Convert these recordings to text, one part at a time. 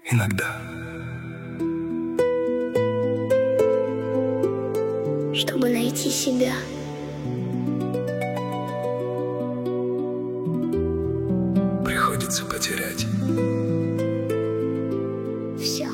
иногда. Чтобы найти себя. Приходится потерять все.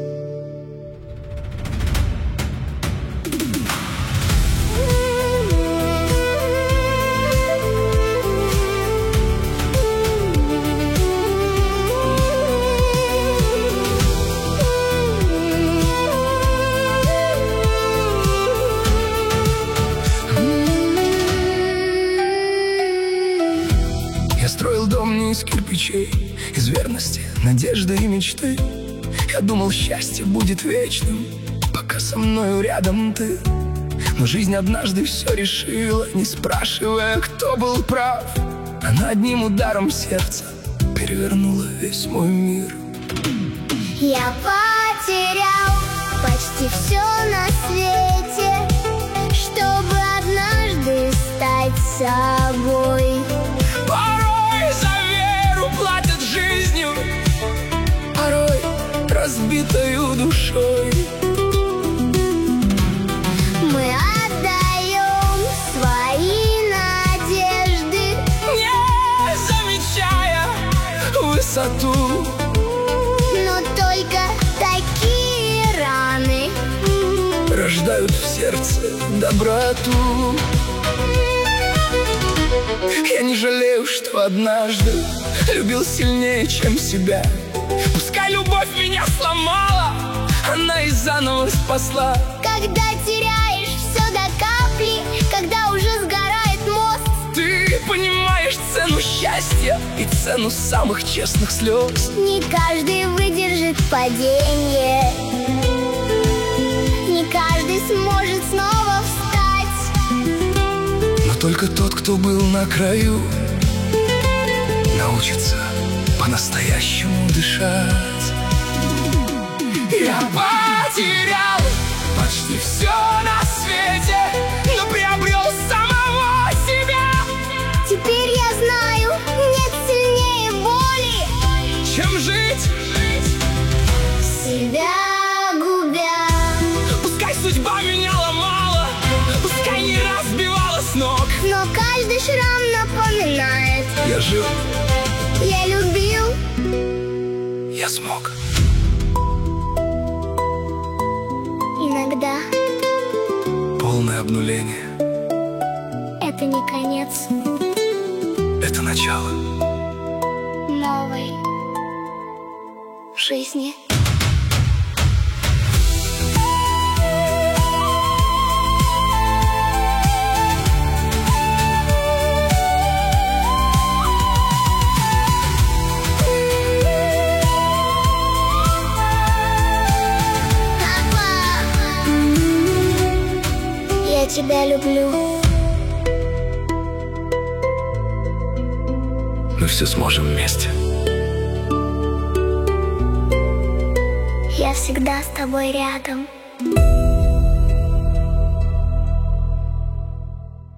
Я строил дом не из кирпичей, из верности, надежды и мечты. Я думал, счастье будет вечным, пока со мною рядом ты. Но жизнь однажды все решила, не спрашивая, кто был прав. Она одним ударом сердца перевернула весь мой мир. Я потерял почти все на свете, чтобы однажды стать собой. Порой за веру платят жизнью, порой разбитою душой. Мы отдаем свои надежды, Не замечая высоту, но только такие раны рождают в сердце доброту. Я не жалею, что однажды любил сильнее, чем себя. Пускай любовь меня сломала, она и заново спасла. Когда теряешь все до капли, когда уже сгорает мост, Ты понимаешь цену счастья и цену самых честных слез. не каждый выдержит падение, не каждый сможет снова встать. Но только тот, кто был на краю, научится по-настоящему дышать. Я потерял почти все на свете, но приобрел самого себя. Теперь я знаю, нет сильнее боли, Чем жить, себя губя. пускай судьба меня ломала, пускай не разбивала с ног. Но каждый шрам напоминает: Я жил, я любил. я смог. Иногда Полное обнуление — это не конец — это начало. новой жизни. Я тебя люблю. Мы все сможем вместе. Я всегда с тобой рядом.